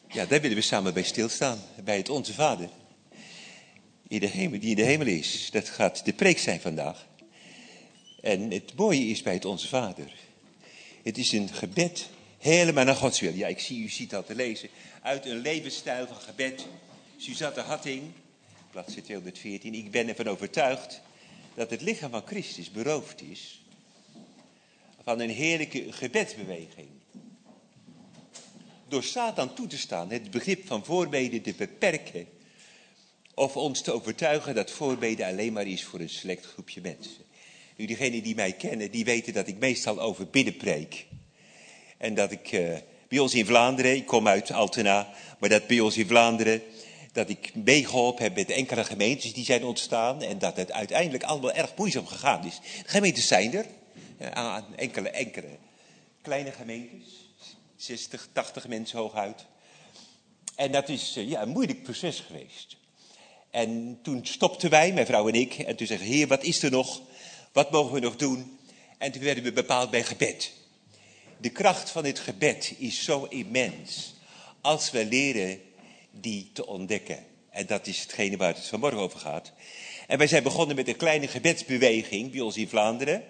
Ja, daar willen we samen bij stilstaan. Bij het Onze Vader. In de hemel, die in de hemel is. Dat gaat de preek zijn vandaag. En het mooie is bij het Onze Vader. Het is een gebed helemaal naar Gods wil. Ja, u ziet dat te lezen. Uit een levensstijl van gebed. Suzanne Hatting, bladzijde 214. Ik ben ervan overtuigd dat het lichaam van Christus beroofd is van een heerlijke gebedsbeweging. Door Satan toe te staan, het begrip van voorbeden te beperken. Of ons te overtuigen dat voorbeden alleen maar is voor een select groepje mensen. Nu, diegenen die mij kennen, die weten dat ik meestal over bidden preek. En dat ik bij ons in Vlaanderen, ik kom uit Altena, maar dat bij ons in Vlaanderen, dat ik meegeholpen heb met enkele gemeentes die zijn ontstaan. En dat het uiteindelijk allemaal erg moeizaam gegaan is. De gemeentes zijn er, enkele kleine gemeentes, 60, 80 mensen hooguit. En dat is een moeilijk proces geweest. En toen stopten wij, mijn vrouw en ik, en toen zeggen we, Heer, wat is er nog? Wat mogen we nog doen? En toen werden we bepaald bij gebed. De kracht van het gebed is zo immens, als we leren die te ontdekken. En dat is hetgene waar het vanmorgen over gaat. En wij zijn begonnen met een kleine gebedsbeweging bij ons in Vlaanderen.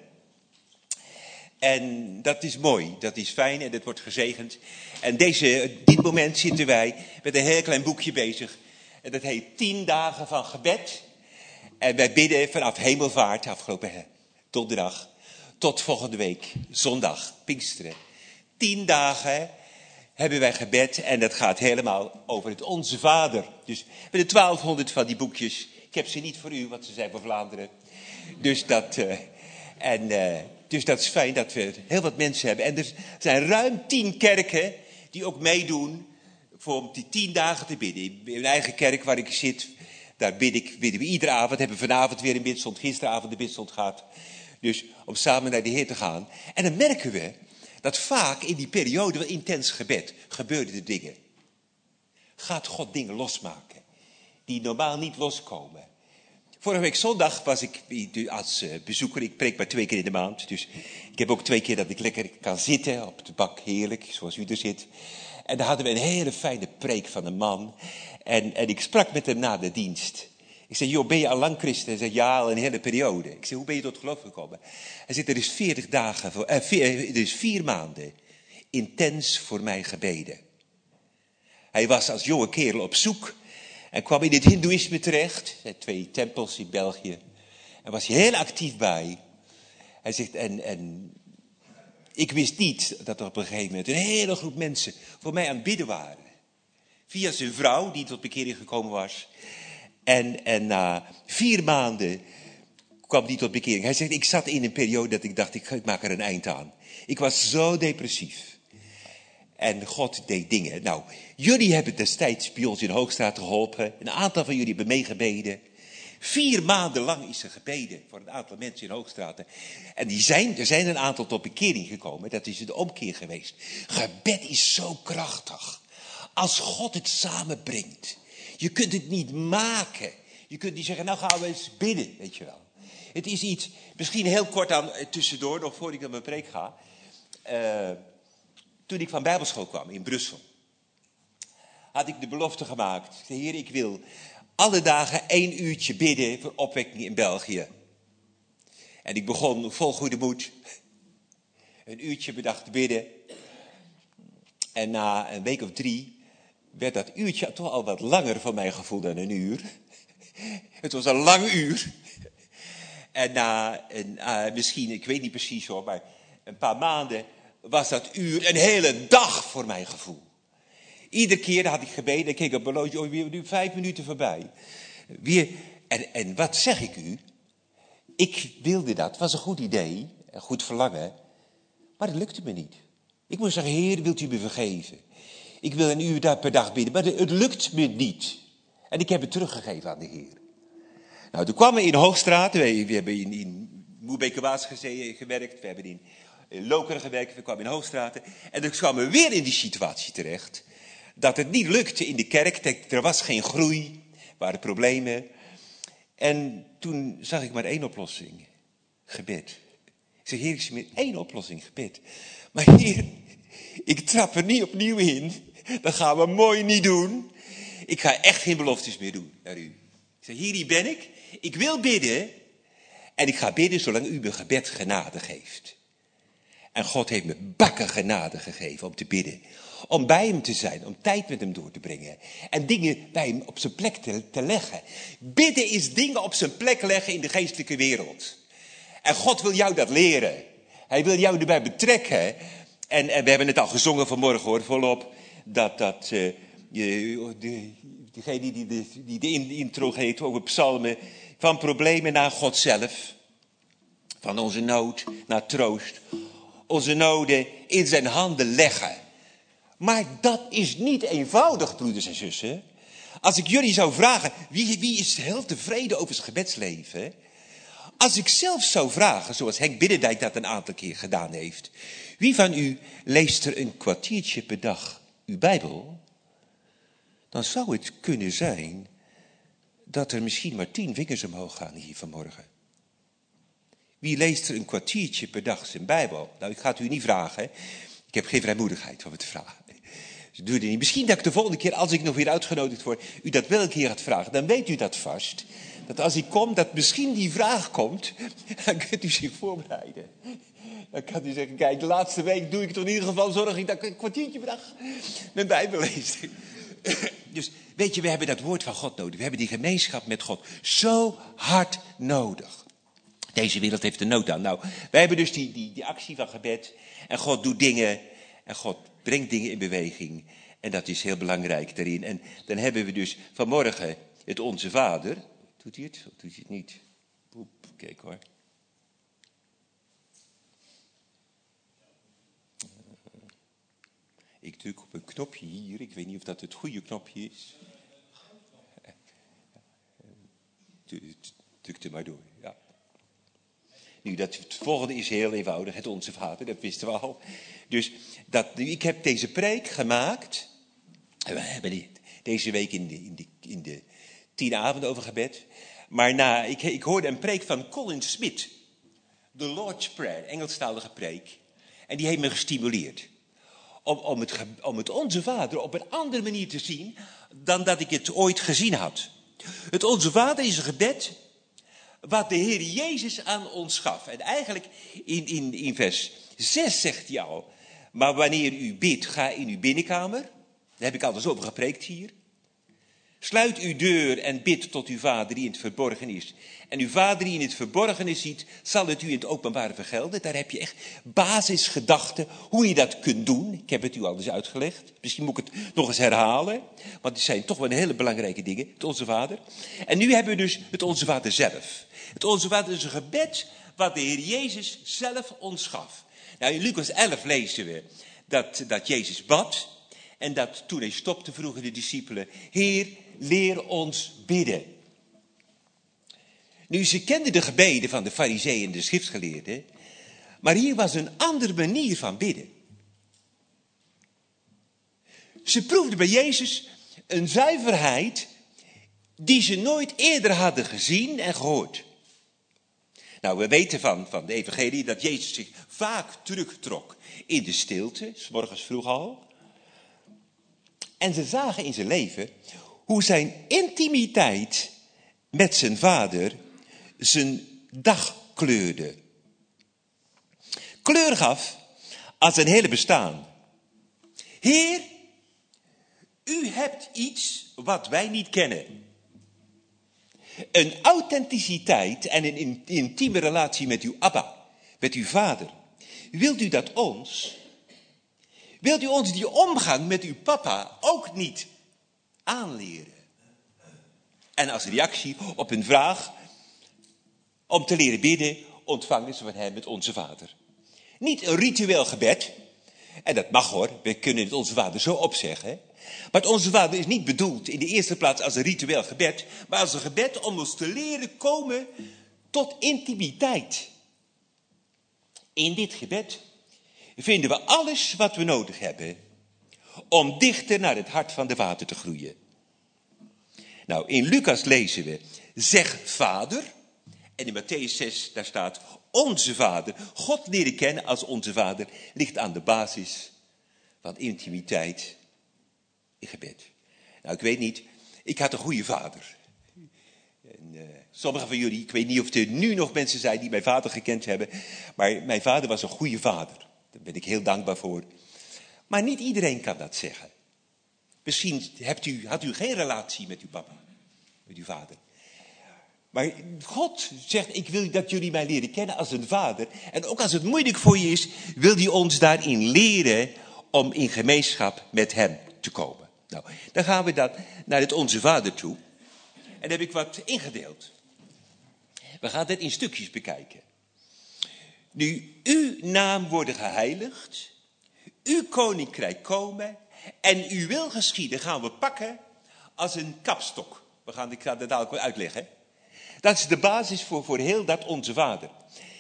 En dat is mooi, dat is fijn en dat wordt gezegend. En dit moment zitten wij met een heel klein boekje bezig. En dat heet 10 dagen van gebed. En wij bidden vanaf hemelvaart, afgelopen donderdag, tot volgende week, zondag, Pinksteren. 10 dagen hebben wij gebed en dat gaat helemaal over het Onze Vader. Dus we hebben 1200 van die boekjes. Ik heb ze niet voor u, want ze zijn voor Vlaanderen. Dus dat is fijn dat we heel wat mensen hebben. En er zijn ruim 10 kerken die ook meedoen om die 10 dagen te bidden. In mijn eigen kerk waar ik zit, daar bidden we iedere avond. Hebben we vanavond weer een bidstond, gisteravond de bidstond gehad. Dus om samen naar de Heer te gaan. En dan merken we dat vaak in die periode van intens gebed gebeuren er dingen. Gaat God dingen losmaken die normaal niet loskomen. Vorige week zondag was ik als bezoeker, ik preek maar 2 keer in de maand. Dus ik heb ook 2 keer dat ik lekker kan zitten op de bank, heerlijk, zoals u er zit. En daar hadden we een hele fijne preek van een man. En ik sprak met hem na de dienst. Ik zei, joh, ben je al lang christen? Hij zei, ja, al een hele periode. Ik zei, hoe ben je tot geloof gekomen? Hij zei, er is 40 dagen, er is 4 maanden intens voor mij gebeden. Hij was als jonge kerel op zoek en kwam in het hindoeïsme terecht. Er zijn 2 tempels in België. En was hij heel actief bij. Hij zegt, en ik wist niet dat er op een gegeven moment een hele groep mensen voor mij aan het bidden waren. Via zijn vrouw, die tot bekering gekomen was. En na 4 maanden kwam die tot bekering. Hij zegt, ik zat in een periode dat ik dacht, ik maak er een eind aan. Ik was zo depressief. En God deed dingen. Nou, jullie hebben destijds bij ons in Hoogstraat geholpen. Een aantal van jullie hebben meegebeden. 4 maanden lang is er gebeden voor een aantal mensen in Hoogstraat. En er zijn een aantal tot bekering gekomen. Dat is de omkeer geweest. Gebed is zo krachtig. Als God het samenbrengt. Je kunt het niet maken. Je kunt niet zeggen, nou gaan we eens bidden, weet je wel. Het is iets, misschien heel kort aan tussendoor, nog voor ik naar mijn preek ga. Toen ik van Bijbelschool kwam in Brussel, had ik de belofte gemaakt. Ik zei, Heer, ik wil alle dagen 1 uurtje bidden voor opwekking in België. En ik begon vol goede moed. 1 uurtje per dag te bidden. En na een week of 3 werd dat uurtje toch al wat langer van mijn gevoel dan 1 uur. Het was een lang uur. En na misschien, ik weet niet precies hoor, maar een paar maanden was dat uur een hele dag voor mijn gevoel. Iedere keer had ik gebeden, ik keek op mijn horloge, weer nu 5 minuten voorbij. En wat zeg ik u? Ik wilde dat, het was een goed idee, een goed verlangen, maar het lukte me niet. Ik moest zeggen, Heer, wilt u me vergeven? Ik wil 1 uur per dag bidden, maar het lukt me niet. En ik heb het teruggegeven aan de Heer. Nou, toen kwamen we in Hoogstraat, we hebben in Moerbeek-Waas gewerkt, we hebben in Lokeren gewerkt, we kwamen in Hoogstraat. En toen kwamen we weer in die situatie terecht, dat het niet lukte in de kerk, er was geen groei, er waren problemen. En toen zag ik maar 1 oplossing, gebed. Ik zeg, Heer, ik zie maar 1 oplossing, gebed. Maar Heer, ik trap er niet opnieuw in. Dat gaan we mooi niet doen. Ik ga echt geen beloftes meer doen naar u. Ik zeg, hier ben ik. Ik wil bidden. En ik ga bidden zolang u mijn gebed genade geeft. En God heeft me bakken genade gegeven om te bidden. Om bij hem te zijn, om tijd met hem door te brengen. En dingen bij hem op zijn plek te leggen. Bidden is dingen op zijn plek leggen in de geestelijke wereld. En God wil jou dat leren. Hij wil jou erbij betrekken. En we hebben het al gezongen vanmorgen hoor, volop. Diegene die de intro geeft over psalmen. Van problemen naar God zelf. Van onze nood naar troost. Onze noden in zijn handen leggen. Maar dat is niet eenvoudig, broeders en zussen. Als ik jullie zou vragen, wie is heel tevreden over zijn gebedsleven? Als ik zelf zou vragen, zoals Henk Biddendijk dat een aantal keer gedaan heeft. Wie van u leest er een kwartiertje per dag uw Bijbel? Dan zou het kunnen zijn dat er misschien maar 10 vingers omhoog gaan hier vanmorgen. Wie leest er een kwartiertje per dag zijn Bijbel? Nou, ik ga het u niet vragen. Ik heb geen vrijmoedigheid om het te vragen. Dus doe het niet. Misschien dat ik de volgende keer, als ik nog weer uitgenodigd word, u dat wel een keer gaat vragen. Dan weet u dat vast. Dat als ik kom, dat misschien die vraag komt. Dan kunt u zich voorbereiden. Dan kan u zeggen, kijk, de laatste week doe ik toch in ieder geval, zorg ik dat ik een kwartiertje per dag mijn Bijbel lees. Dus weet je, we hebben dat woord van God nodig. We hebben die gemeenschap met God zo hard nodig. Deze wereld heeft er nood aan. Nou, wij hebben dus die actie van gebed. En God doet dingen. En God brengt dingen in beweging. En dat is heel belangrijk daarin. En dan hebben we dus vanmorgen het Onze Vader. Doet hij het? Of doet hij het niet? Oep, kijk hoor. Ik druk op een knopje hier. Ik weet niet of dat het goede knopje is. Druk er maar door, ja. Nu, het volgende is heel eenvoudig. Het Onze Vader, dat wisten we al. Dus ik heb deze preek gemaakt. En we hebben deze week in de 10 avonden over gebed. Maar ik hoorde een preek van Colin Smith. The Lord's Prayer, Engelstalige preek. En die heeft me gestimuleerd. Om het Onze Vader op een andere manier te zien dan dat ik het ooit gezien had. Het Onze Vader is een gebed wat de Heer Jezus aan ons gaf. En eigenlijk in vers 6 zegt hij al. Maar wanneer u bidt, ga in uw binnenkamer. Daar heb ik altijd over gepreekt hier. Sluit uw deur en bid tot uw Vader die in het verborgen is. En uw Vader die in het verborgen ziet, zal het u in het openbare vergelden. Daar heb je echt basisgedachten hoe je dat kunt doen. Ik heb het u al eens uitgelegd. Misschien moet ik het nog eens herhalen. Want het zijn toch wel hele belangrijke dingen. Het Onze Vader. En nu hebben we dus het Onze Vader zelf. Het Onze Vader is een gebed wat de Heer Jezus zelf ons gaf. Nou, in Lucas 11 lezen we dat Jezus bad. En dat toen hij stopte vroegen de discipelen, Heer, leer ons bidden. Nu, ze kenden de gebeden van de Farizeeën en de schriftgeleerden. Maar hier was een andere manier van bidden. Ze proefden bij Jezus een zuiverheid die ze nooit eerder hadden gezien en gehoord. Nou, we weten van de evangelie dat Jezus zich vaak terugtrok in de stilte, 's morgens vroeg al. En ze zagen in zijn leven hoe zijn intimiteit met zijn Vader zijn dag kleurde. Kleur gaf aan zijn hele bestaan. Heer, u hebt iets wat wij niet kennen. Een authenticiteit en een intieme relatie met uw Abba, met uw Vader. Wilt u dat ons? Wilt u ons die omgang met uw papa ook niet aanleren? En als reactie op hun vraag om te leren bidden, ontvangen ze van hem het Onze Vader. Niet een ritueel gebed. En dat mag hoor, we kunnen het Onze Vader zo opzeggen. Maar het Onze Vader is niet bedoeld in de eerste plaats als een ritueel gebed, maar als een gebed om ons te leren komen tot intimiteit. In dit gebed vinden we alles wat we nodig hebben om dichter naar het hart van de Vader te groeien. Nou, in Lucas lezen we, zeg Vader. En in Mattheüs 6, daar staat, onze Vader. God leren kennen als onze Vader ligt aan de basis van intimiteit gebed. Nou, ik weet niet, ik had een goede vader. En, sommigen van jullie, ik weet niet of er nu nog mensen zijn die mijn vader gekend hebben, maar mijn vader was een goede vader. Daar ben ik heel dankbaar voor. Maar niet iedereen kan dat zeggen. Misschien had u geen relatie met uw papa, met uw vader. Maar God zegt, ik wil dat jullie mij leren kennen als een vader. En ook als het moeilijk voor je is, wil hij ons daarin leren om in gemeenschap met hem te komen. Nou, dan gaan we dan naar het Onze Vader toe. En daar heb ik wat ingedeeld. We gaan dit in stukjes bekijken. Nu, uw naam worden geheiligd, uw koninkrijk komen en uw wil geschieden gaan we pakken als een kapstok. Ik ga dat dadelijk wel uitleggen. Dat is de basis voor heel dat Onze Vader.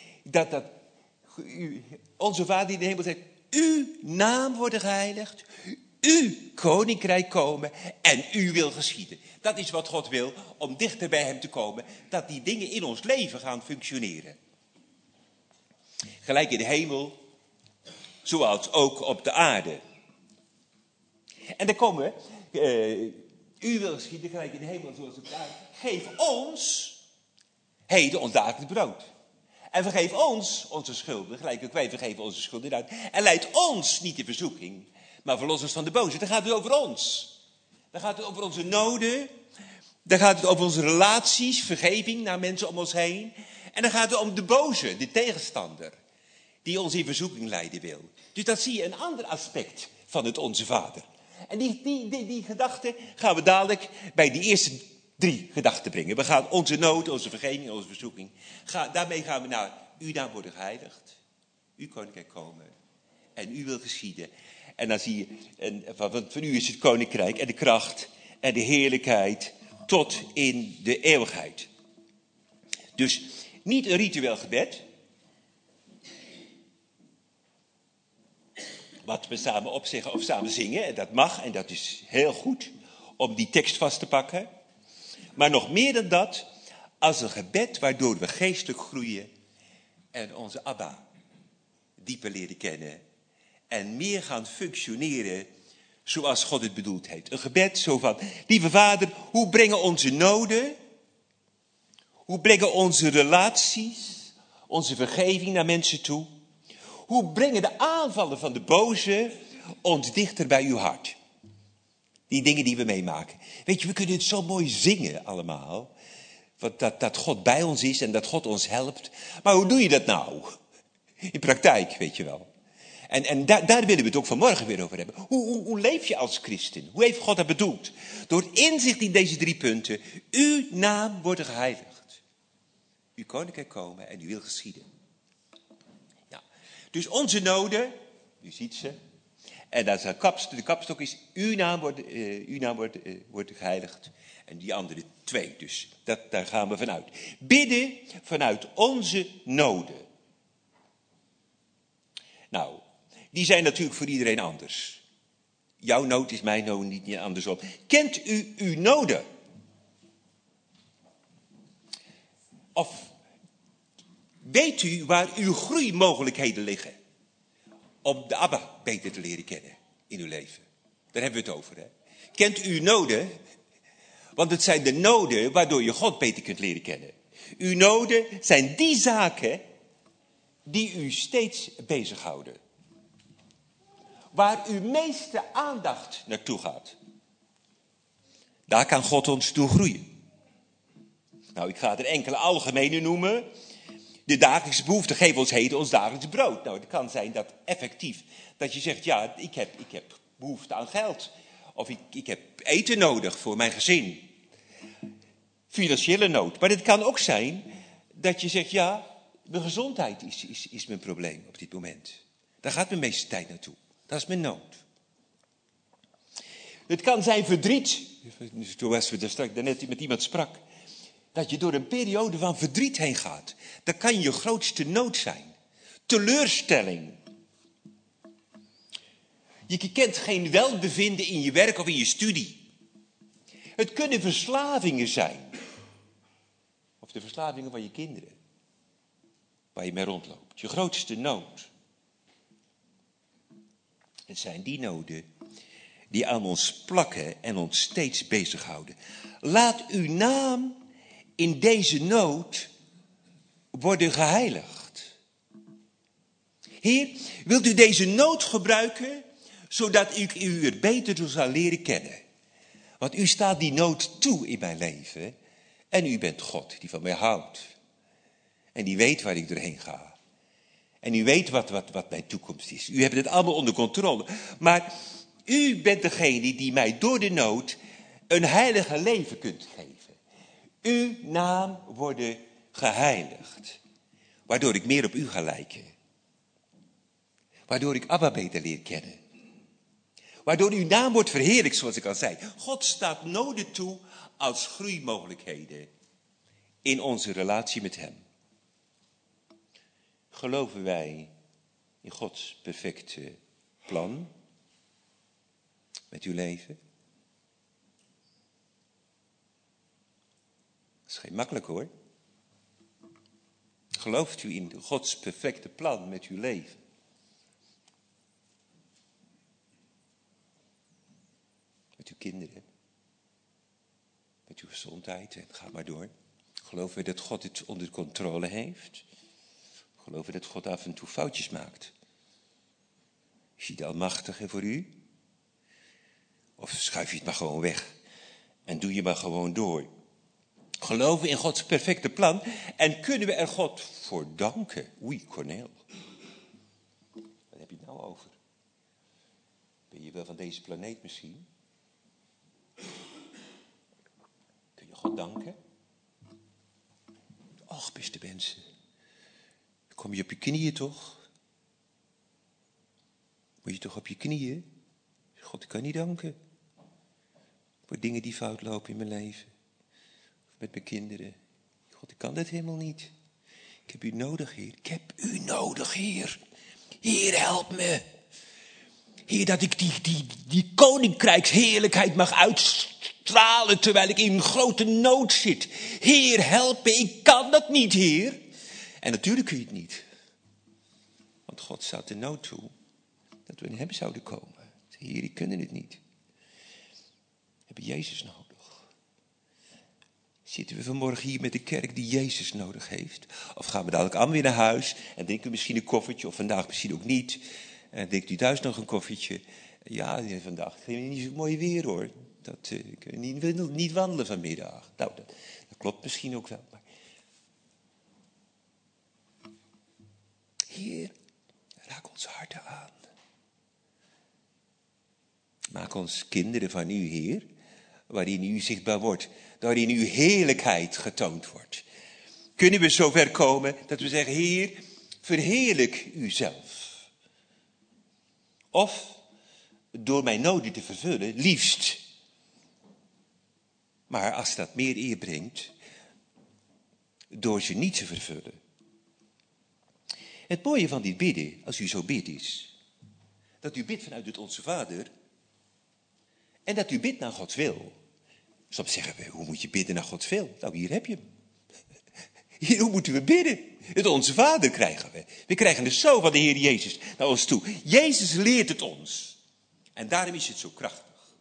Onze Vader in de hemel zegt, uw naam worden geheiligd, uw koninkrijk komen en uw wil geschieden. Dat is wat God wil, om dichter bij hem te komen, dat die dingen in ons leven gaan functioneren. Gelijk in de hemel, zoals ook op de aarde. En dan komen we, u wil geschieden, gelijk in de hemel, zoals op de aarde. Geef ons heden ons dagelijks brood. En vergeef ons onze schulden, gelijk ook wij vergeven onze schulden uit. En leid ons niet in verzoeking, maar verlos ons van de boze. Dan gaat het over ons. Dan gaat het over onze noden. Dan gaat het over onze relaties, vergeving naar mensen om ons heen. En dan gaat het om de boze, de tegenstander, die ons in verzoeking leiden wil. Dus dat zie je een ander aspect van het Onze Vader. En die gedachte gaan we dadelijk bij die eerste 3 gedachten brengen. We gaan onze nood, onze vergeving, onze verzoeking. Daarmee gaan we naar uw naam worden geheiligd. Uw koninkrijk komen. En uw wil geschieden. En dan zie je, van u is het koninkrijk en de kracht en de heerlijkheid tot in de eeuwigheid. Dus niet een ritueel gebed. Wat we samen opzeggen of samen zingen. En dat mag en dat is heel goed om die tekst vast te pakken. Maar nog meer dan dat, als een gebed waardoor we geestelijk groeien en onze Abba dieper leren kennen en meer gaan functioneren zoals God het bedoeld heeft. Een gebed zo van, lieve Vader, hoe brengen onze noden, hoe brengen onze relaties, onze vergeving naar mensen toe, hoe brengen de aanvallen van de boze ons dichter bij uw hart. Die dingen die we meemaken. Weet je, we kunnen het zo mooi zingen allemaal. Dat God bij ons is en dat God ons helpt. Maar hoe doe je dat nou? In praktijk, weet je wel. En daar willen we het ook vanmorgen weer over hebben. Hoe leef je als christen? Hoe heeft God dat bedoeld? Door inzicht in deze 3 punten. Uw naam wordt geheiligd. Uw koninkrijk komen en uw wil geschieden. Ja. Dus onze noden, u ziet ze. En dat is de kapstok is, uw naam wordt geheiligd. En die andere 2, dus daar gaan we vanuit. Bidden vanuit onze noden. Nou, die zijn natuurlijk voor iedereen anders. Jouw nood is mijn nood, niet andersom. Kent u uw noden? Of weet u waar uw groeimogelijkheden liggen? Om de Abba beter te leren kennen in uw leven. Daar hebben we het over. Hè? Kent u uw noden? Want het zijn de noden waardoor je God beter kunt leren kennen. Uw noden zijn die zaken die u steeds bezighouden. Waar uw meeste aandacht naartoe gaat. Daar kan God ons toe groeien. Nou, ik ga er enkele algemene noemen. De dagelijkse behoeften, geef ons heden ons dagelijks brood. Nou, het kan zijn dat effectief, dat je zegt, ja, ik heb behoefte aan geld. Of ik heb eten nodig voor mijn gezin. Financiële nood. Maar het kan ook zijn dat je zegt, ja, mijn gezondheid is mijn probleem op dit moment. Daar gaat mijn meeste tijd naartoe. Dat is mijn nood. Het kan zijn verdriet. Zoals we daarnet met iemand sprak. Dat je door een periode van verdriet heen gaat. Dat kan je grootste nood zijn. Teleurstelling. Je kent geen welbevinden in je werk of in je studie. Het kunnen verslavingen zijn. Of de verslavingen van je kinderen. Waar je mee rondloopt. Je grootste nood. Het zijn die noden die aan ons plakken en ons steeds bezighouden. Laat uw naam in deze nood worden geheiligd. Heer, wilt u deze nood gebruiken, zodat ik u er beter zal leren kennen? Want u staat die nood toe in mijn leven. En u bent God die van mij houdt. En die weet waar ik doorheen ga. En u weet wat mijn toekomst is. U hebt het allemaal onder controle. Maar u bent degene die mij door de nood een heilige leven kunt geven. Uw naam wordt geheiligd. Waardoor ik meer op u ga lijken. Waardoor ik Abba beter leer kennen. Waardoor uw naam wordt verheerlijkt, zoals ik al zei. God staat noden toe als groeimogelijkheden in onze relatie met hem. Geloven wij in Gods perfecte plan met uw leven? Dat is geen makkelijk hoor. Gelooft u in Gods perfecte plan met uw leven? Met uw kinderen? Met uw gezondheid en ga maar door. Geloven we dat God het onder controle heeft? Geloven we dat God af en toe foutjes maakt? Is hij de almachtige voor u? Of schuif je het maar gewoon weg en doe je maar gewoon door? Geloven we in Gods perfecte plan en kunnen we er God voor danken? Oei, Cornel. Wat heb je het nou over? Ben je wel van deze planeet misschien? Kun je God danken? Och, beste mensen. Kom je op je knieën toch? Moet je toch op je knieën? God, ik kan niet danken. Voor dingen die fout lopen in mijn leven. Of met mijn kinderen. God, ik kan dat helemaal niet. Ik heb u nodig, Heer. Ik heb u nodig, Heer. Heer, help me. Heer, dat ik die koninkrijksheerlijkheid mag uitstralen terwijl ik in grote nood zit. Heer, help me. Ik kan dat niet, Heer. En natuurlijk kun je het niet. Want God staat de nood toe dat we in hem zouden komen. Heer, ik kunnen het niet. We hebben Jezus nodig. Zitten we vanmorgen hier met de kerk die Jezus nodig heeft? Of gaan we dadelijk allemaal weer naar huis en drinken we misschien een koffietje, of vandaag misschien ook niet. En drinkt u thuis nog een koffietje? Ja, vandaag is niet zo mooi weer hoor. Dat kun je niet wandelen vanmiddag. Nou, dat klopt misschien ook wel. Maar... Heer, raak ons harten aan. Maak ons kinderen van u, Heer, waarin u zichtbaar wordt, waarin uw heerlijkheid getoond wordt. Kunnen we zover komen dat we zeggen, Heer, verheerlijk uzelf. Of door mijn noden te vervullen, liefst. Maar als dat meer eer brengt, door ze niet te vervullen. Het mooie van dit bidden, als u zo bidt, is dat u bidt vanuit het Onze Vader en dat u bidt naar Gods wil. Soms zeggen we, hoe moet je bidden naar Gods wil? Nou, hier heb je hem. Hier, hoe moeten we bidden? Het Onze Vader krijgen we. We krijgen het zo van de Heer Jezus naar ons toe. Jezus leert het ons. En daarom is het zo krachtig.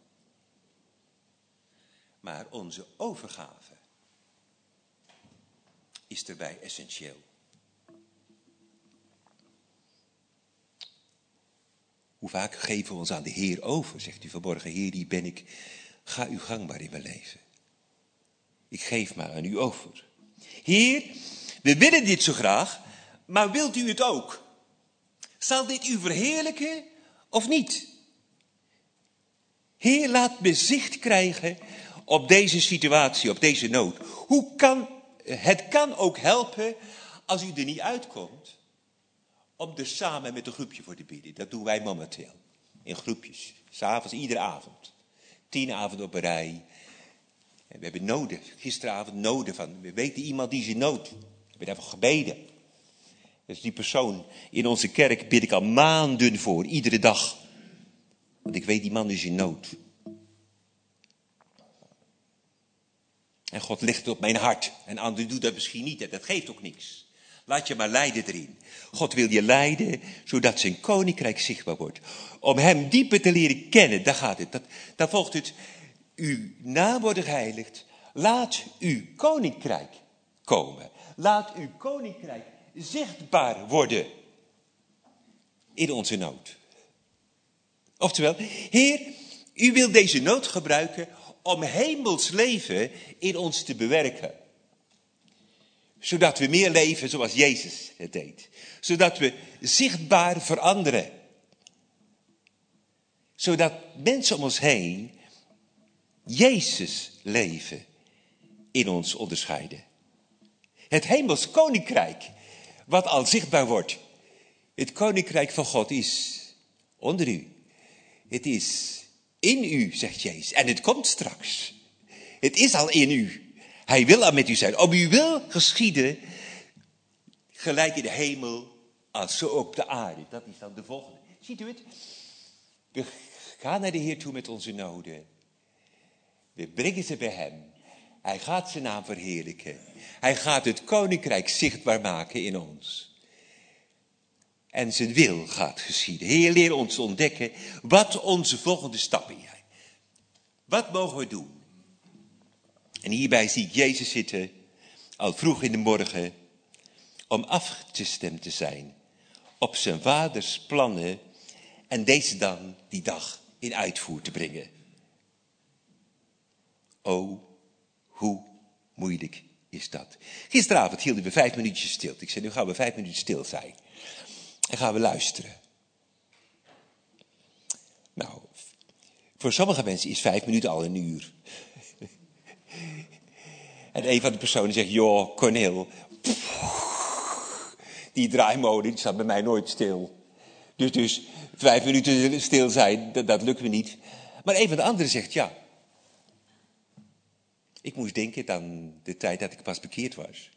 Maar onze overgave is erbij essentieel. Hoe vaak geven we ons aan de Heer over? Zegt u vanmorgen, Heer, die ben ik. Ga uw gang maar in mijn leven. Ik geef maar aan u over. Heer, we willen dit zo graag, maar wilt u het ook? Zal dit u verheerlijken of niet? Heer, laat me zicht krijgen op deze situatie, op deze nood. Het kan ook helpen als u er niet uitkomt, om er samen met een groepje voor te bidden. Dat doen wij momenteel. In groepjes. 's Avonds, iedere avond. 10 avonden op een rij. En we hebben noden. Gisteravond noden van. We weten iemand die is in nood. We hebben daarvoor gebeden. Dus die persoon in onze kerk bid ik al maanden voor. Iedere dag. Want ik weet die man is in nood. En God legt het op mijn hart. En anderen doen dat misschien niet. En dat geeft ook niks. Laat je maar leiden erin. God wil je leiden, zodat zijn koninkrijk zichtbaar wordt. Om hem dieper te leren kennen, daar gaat het. Dan volgt het, uw naam wordt geheiligd. Laat uw koninkrijk komen. Laat uw koninkrijk zichtbaar worden in onze nood. Oftewel, Heer, u wilt deze nood gebruiken om hemels leven in ons te bewerken. Zodat we meer leven zoals Jezus het deed. Zodat we zichtbaar veranderen. Zodat mensen om ons heen Jezus leven in ons onderscheiden. Het hemels koninkrijk, wat al zichtbaar wordt. Het koninkrijk van God is onder u. Het is in u, zegt Jezus. En het komt straks. Het is al in u. Hij wil al met u zijn. Om uw wil geschieden, gelijk in de hemel als zo op de aarde. Dat is dan de volgende. Ziet u het? We gaan naar de Heer toe met onze noden. We brengen ze bij hem. Hij gaat zijn naam verheerlijken. Hij gaat het koninkrijk zichtbaar maken in ons. En zijn wil gaat geschieden. Heer, leer ons ontdekken wat onze volgende stappen zijn. Wat mogen we doen? En hierbij zie ik Jezus zitten, al vroeg in de morgen, om afgestemd te zijn op zijn vaders plannen en deze dan die dag in uitvoer te brengen. O, hoe moeilijk is dat. Gisteravond hielden we 5 minuutjes stil. Ik zei, nu gaan we 5 minuten stil zijn. En gaan we luisteren. Nou, voor sommige mensen is 5 minuten al een uur. En een van de personen zegt, joh, Cornel, die draaimolen die staat bij mij nooit stil. Dus 5 minuten stil zijn, dat lukt me niet. Maar een van de anderen zegt, ja. Ik moest denken aan de tijd dat ik pas bekeerd was.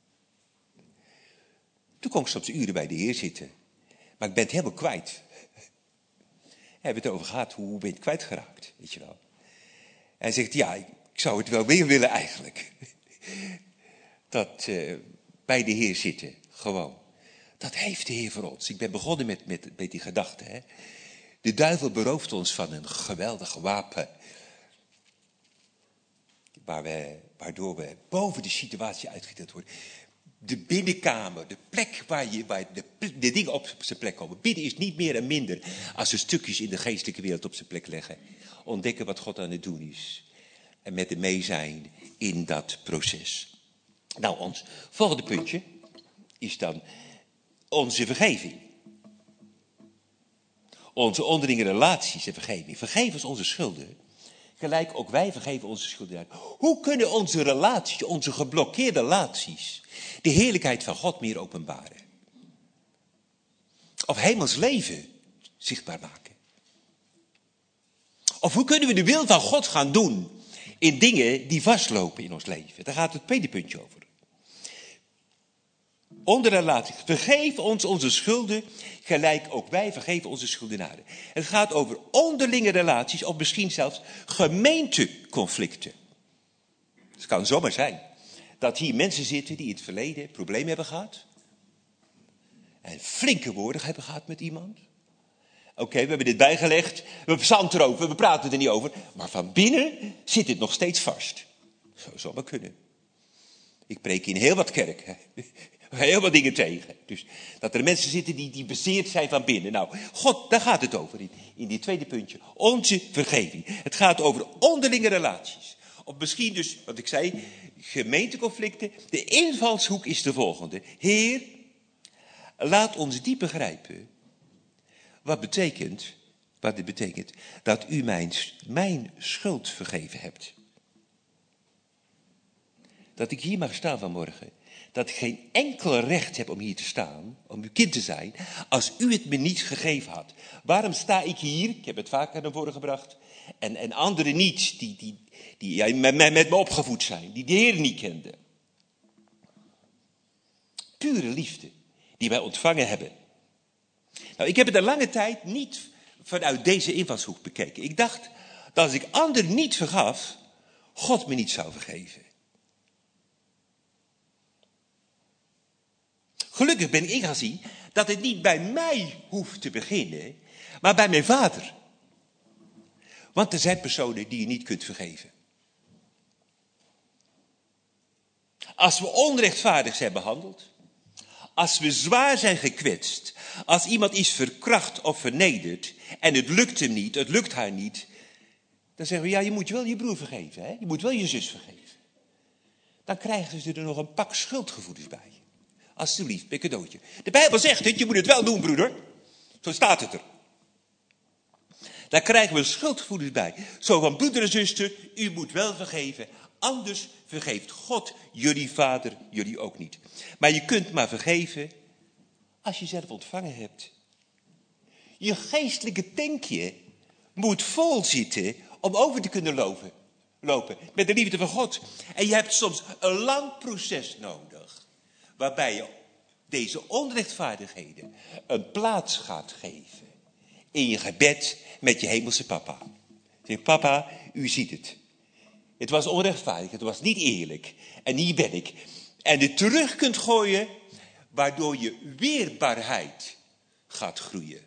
Toen kon ik soms uren bij de Heer zitten. Maar ik ben het helemaal kwijt. We hebben het over gehad, hoe ben je het kwijtgeraakt, weet je wel. En hij zegt, ja, ik zou het wel weer willen eigenlijk. Dat bij de Heer zitten, gewoon. Dat heeft de Heer voor ons. Ik ben begonnen met die gedachte. Hè. De duivel berooft ons van een geweldig wapen. Waardoor we boven de situatie uitgetild worden. De binnenkamer, de plek waar de dingen op zijn plek komen. Bidden is niet meer en minder als we stukjes in de geestelijke wereld op zijn plek leggen. Ontdekken wat God aan het doen is. En met hem mee zijn in dat proces. Nou, ons volgende puntje is dan onze vergeving. Onze onderlinge relaties en vergeving. Vergeef ons onze schulden. Gelijk ook wij vergeven onze schulden. Hoe kunnen onze relaties, onze geblokkeerde relaties, de heerlijkheid van God meer openbaren? Of hemels leven zichtbaar maken? Of hoe kunnen we de wil van God gaan doen in dingen die vastlopen in ons leven? Daar gaat het tweede puntje over. Onder relaties. Vergeef ons onze schulden, gelijk ook wij vergeven onze schuldenaren. Het gaat over onderlinge relaties, of misschien zelfs gemeenteconflicten. Het kan zomaar zijn dat hier mensen zitten die in het verleden problemen hebben gehad. En flinke woorden hebben gehad met iemand. Oké, we hebben dit bijgelegd, we zand erover, we praten er niet over. Maar van binnen zit het nog steeds vast. Zo zou maar kunnen. Ik preek in heel wat kerken. Heel wat dingen tegen. Dus dat er mensen zitten die bezeerd zijn van binnen. Nou, God, daar gaat het over in dit tweede puntje. Onze vergeving. Het gaat over onderlinge relaties. Of misschien dus, wat ik zei, gemeenteconflicten. De invalshoek is de volgende. Heer, laat ons diep begrijpen wat dit betekent dat u mijn schuld vergeven hebt. Dat ik hier mag staan vanmorgen. Dat ik geen enkel recht heb om hier te staan, om uw kind te zijn, als u het me niet gegeven had. Waarom sta ik hier? Ik heb het vaker naar voren gebracht. En anderen niet, die met me opgevoed zijn, die de Heer niet kenden. Pure liefde, die wij ontvangen hebben. Nou, ik heb het een lange tijd niet vanuit deze invalshoek bekeken. Ik dacht dat als ik anderen niet vergaf, God me niet zou vergeven. Gelukkig ben ik gaan zien dat het niet bij mij hoeft te beginnen, maar bij mijn Vader. Want er zijn personen die je niet kunt vergeven. Als we onrechtvaardig zijn behandeld, als we zwaar zijn gekwetst, als iemand is verkracht of vernederd en het lukt hem niet, het lukt haar niet, dan zeggen we, ja, je moet wel je broer vergeven, hè? Je moet wel je zus vergeven. Dan krijgen ze er nog een pak schuldgevoelens bij. Alsjeblieft, een cadeautje. De Bijbel zegt het, je moet het wel doen, broeder. Zo staat het er. Daar krijgen we schuldgevoelens bij. Zo van, broeder en zuster, u moet wel vergeven. Anders vergeeft God jullie vader, jullie ook niet. Maar je kunt maar vergeven als je zelf ontvangen hebt. Je geestelijke tankje moet vol zitten om over te kunnen lopen met de liefde van God. En je hebt soms een lang proces nodig, waarbij je deze onrechtvaardigheden een plaats gaat geven in je gebed met je hemelse papa. Zeg, papa, u ziet het. Het was onrechtvaardig, het was niet eerlijk. En hier ben ik. En het terug kunt gooien, waardoor je weerbaarheid gaat groeien.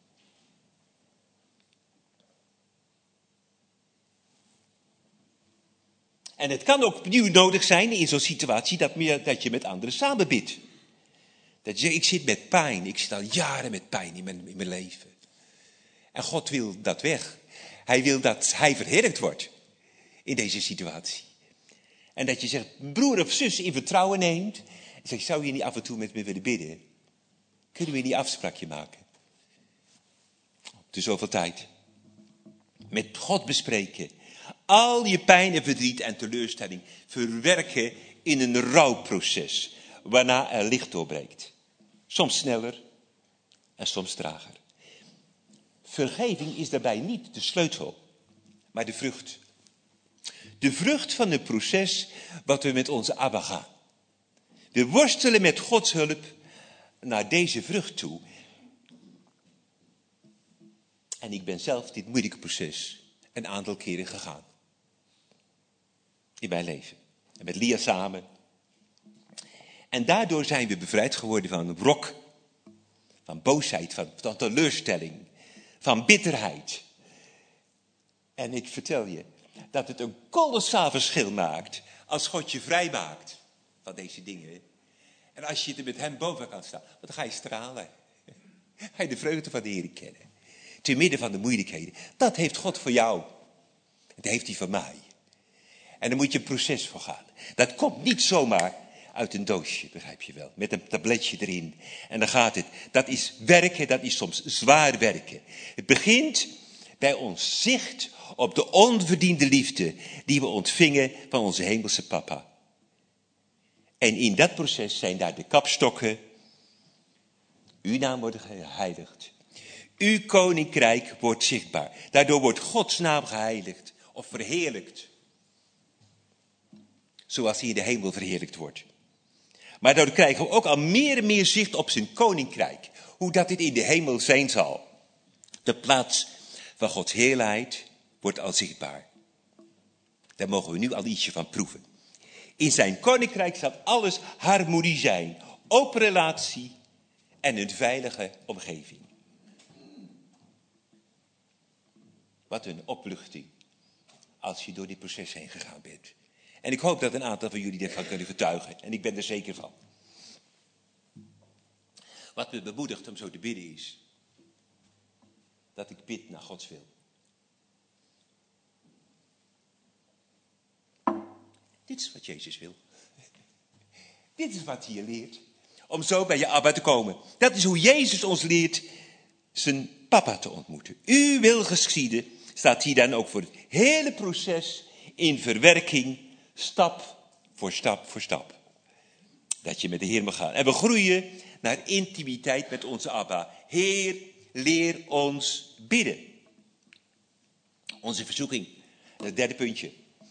En het kan ook opnieuw nodig zijn in zo'n situatie dat je met anderen samen bidt. Dat je zegt, ik zit met pijn, ik zit al jaren met pijn in mijn leven. En God wil dat weg. Hij wil dat hij verheerlijkt wordt in deze situatie. En dat je zegt, broer of zus in vertrouwen neemt. En zegt, zou je niet af en toe met me willen bidden? Kunnen we die afspraakje maken? Op de zoveel tijd. Met God bespreken. Al je pijn en verdriet en teleurstelling verwerken in een rouwproces. Waarna er licht doorbreekt. Soms sneller en soms trager. Vergeving is daarbij niet de sleutel, maar de vrucht. De vrucht van het proces wat we met onze Abba gaan. We worstelen met Gods hulp naar deze vrucht toe. En ik ben zelf dit moeilijke proces een aantal keren gegaan. In mijn leven. En met Lia samen. En daardoor zijn we bevrijd geworden van wrok. Van boosheid, van teleurstelling. Van bitterheid. En ik vertel je dat het een kolossaal verschil maakt als God je vrij maakt van deze dingen. En als je er met hem boven kan staan, dan ga je stralen. Ga je de vreugde van de Heer kennen. Te midden van de moeilijkheden. Dat heeft God voor jou. Dat heeft hij voor mij. En daar moet je een proces voor gaan. Dat komt niet zomaar uit een doosje, begrijp je wel. Met een tabletje erin. En dan gaat het. Dat is werken, dat is soms zwaar werken. Het begint bij ons zicht op de onverdiende liefde die we ontvingen van onze hemelse papa. En in dat proces zijn daar de kapstokken. Uw naam wordt geheiligd. Uw koninkrijk wordt zichtbaar. Daardoor wordt Gods naam geheiligd of verheerlijkt. Zoals hij in de hemel verheerlijkt wordt. Maar daardoor krijgen we ook al meer en meer zicht op zijn koninkrijk. Hoe dat dit in de hemel zijn zal. De plaats van Gods heerlijkheid wordt al zichtbaar. Daar mogen we nu al ietsje van proeven. In zijn koninkrijk zal alles harmonie zijn. Open relatie en een veilige omgeving. Wat een opluchting als je door dit proces heen gegaan bent. En ik hoop dat een aantal van jullie daarvan kunnen getuigen. En ik ben er zeker van. Wat me bemoedigt om zo te bidden is dat ik bid naar Gods wil. Dit is wat Jezus wil. Dit is wat hij je leert. Om zo bij je Abba te komen. Dat is hoe Jezus ons leert zijn papa te ontmoeten. Uw wil geschieden staat hier dan ook voor het hele proces in verwerking. Stap voor stap voor stap. Dat je met de Heer mag gaan. En we groeien naar intimiteit met onze Abba. Heer, leer ons bidden. Onze verzoeking. Het derde puntje.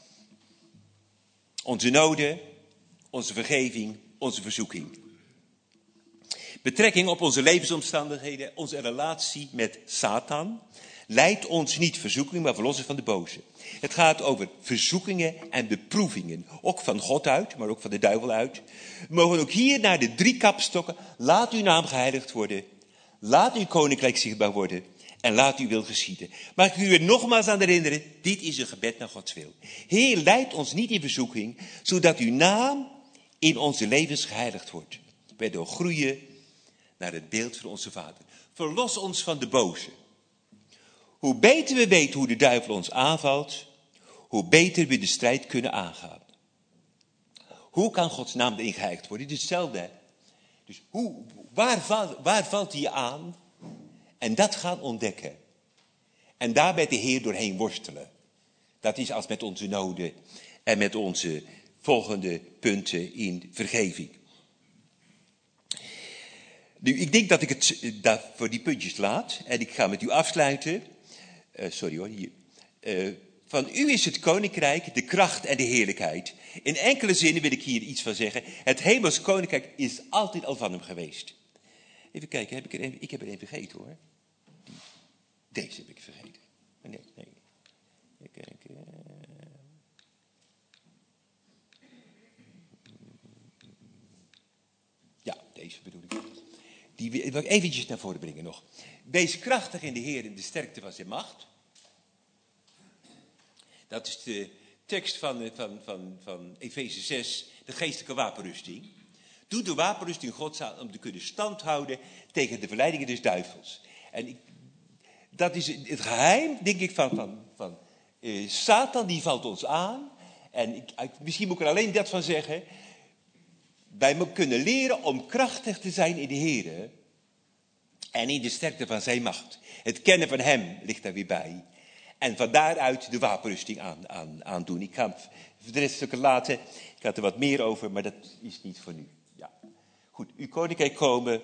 Onze noden, onze vergeving, onze verzoeking. Betrekking op onze levensomstandigheden, onze relatie met Satan. Leid ons niet verzoeking, maar verlos ons van de boze. Het gaat over verzoekingen en beproevingen. Ook van God uit, maar ook van de duivel uit. We mogen ook hier naar de 3 kapstokken. Laat uw naam geheiligd worden. Laat uw koninkrijk zichtbaar worden. En laat uw wil geschieden. Mag ik u er nogmaals aan herinneren. Dit is een gebed naar Gods wil. Heer, leid ons niet in verzoeking. Zodat uw naam in onze levens geheiligd wordt. Waardoor groeien naar het beeld van onze Vader. Verlos ons van de boze. Hoe beter we weten hoe de duivel ons aanvalt, hoe beter we de strijd kunnen aangaan. Hoe kan Gods naam erin geheiligd worden? Het is hetzelfde. Hè? Dus waar valt hij aan? En dat gaan ontdekken. En daar met de Heer doorheen worstelen. Dat is als met onze noden en met onze volgende punten in vergeving. Nu, ik denk dat ik het voor die puntjes laat. En ik ga met u afsluiten. Van u is het koninkrijk, de kracht en de heerlijkheid. In enkele zinnen wil ik hier iets van zeggen. Het hemels koninkrijk is altijd al van hem geweest. Even kijken, ik heb er een vergeten hoor. Deze heb ik vergeten. Nee. Even kijken. Ja, deze bedoel ik. Die wil ik eventjes naar voren brengen nog. Wees krachtig in de Heer in de sterkte van zijn macht. Dat is de tekst van Efeze 6, de geestelijke wapenrusting. Doe de wapenrusting Gods aan om te kunnen standhouden tegen de verleidingen des duivels. En dat is het geheim, denk ik, van Satan, die valt ons aan. En misschien moet ik er alleen dat van zeggen. Wij kunnen leren om krachtig te zijn in de Heer. En in de sterkte van zijn macht. Het kennen van hem ligt daar weer bij. En van daaruit de wapenrusting aan doen. Ik ga het voor de rest stukken laten. Ik had er wat meer over, maar dat is niet voor nu. Ja. Goed, uw koninkrijk komen.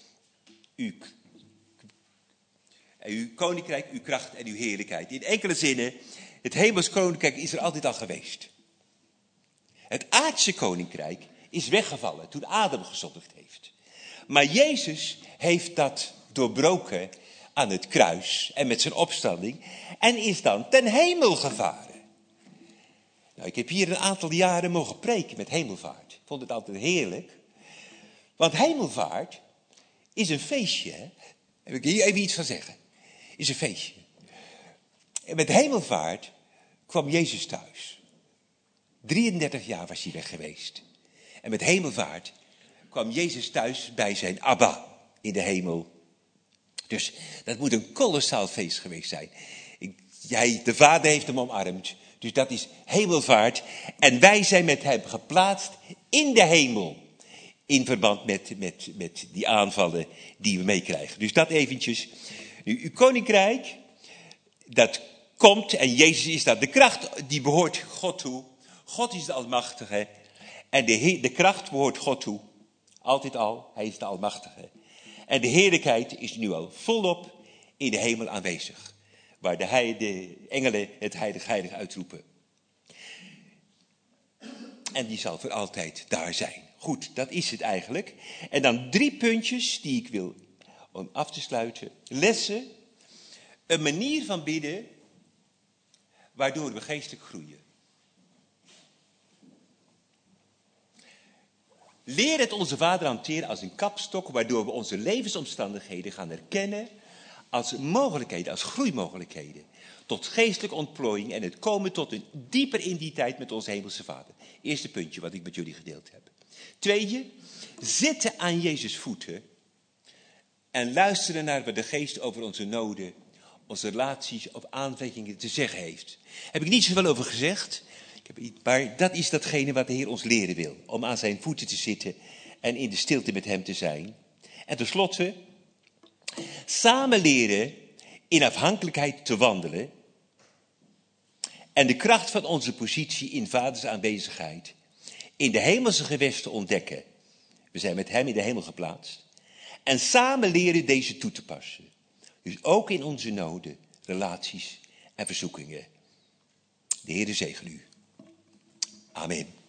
Uw koninkrijk, uw kracht en uw heerlijkheid. In enkele zinnen, het hemels koninkrijk is er altijd al geweest. Het aardse koninkrijk is weggevallen toen Adam gezondigd heeft. Maar Jezus heeft dat doorbroken aan het kruis en met zijn opstanding en is dan ten hemel gevaren. Nou, ik heb hier een aantal jaren mogen preken met hemelvaart. Ik vond het altijd heerlijk. Want hemelvaart is een feestje. Hè? Daar wil ik hier even iets van zeggen. Is een feestje. En met hemelvaart kwam Jezus thuis. 33 jaar was hij weg geweest. En met hemelvaart kwam Jezus thuis bij zijn Abba in de hemel. Dus dat moet een kolossaal feest geweest zijn. De Vader heeft hem omarmd. Dus dat is hemelvaart. En wij zijn met hem geplaatst in de hemel. In verband met die aanvallen die we meekrijgen. Dus dat eventjes. Nu, uw koninkrijk, dat komt en Jezus is dat. De kracht die behoort God toe. God is de Almachtige. En de kracht behoort God toe. Altijd al, hij is de Almachtige. En de heerlijkheid is nu al volop in de hemel aanwezig. Waar de engelen het heilig, heilig uitroepen. En die zal voor altijd daar zijn. Goed, dat is het eigenlijk. En dan 3 puntjes die ik wil om af te sluiten. Lessen. Een manier van bidden waardoor we geestelijk groeien. Leer het onze Vader hanteren als een kapstok, waardoor we onze levensomstandigheden gaan herkennen als mogelijkheden, als groeimogelijkheden. Tot geestelijke ontplooiing en het komen tot een dieper identiteit met onze hemelse Vader. Eerste puntje wat ik met jullie gedeeld heb. Tweede, zitten aan Jezus' voeten en luisteren naar wat de Geest over onze noden, onze relaties of aanvechingen te zeggen heeft. Heb ik niet zoveel over gezegd. Maar dat is datgene wat de Heer ons leren wil. Om aan zijn voeten te zitten en in de stilte met hem te zijn. En tenslotte, samen leren in afhankelijkheid te wandelen. En de kracht van onze positie in Vaders aanwezigheid in de hemelse gewesten ontdekken. We zijn met hem in de hemel geplaatst. En samen leren deze toe te passen. Dus ook in onze noden, relaties en verzoekingen. De Heer zegen u. Amen.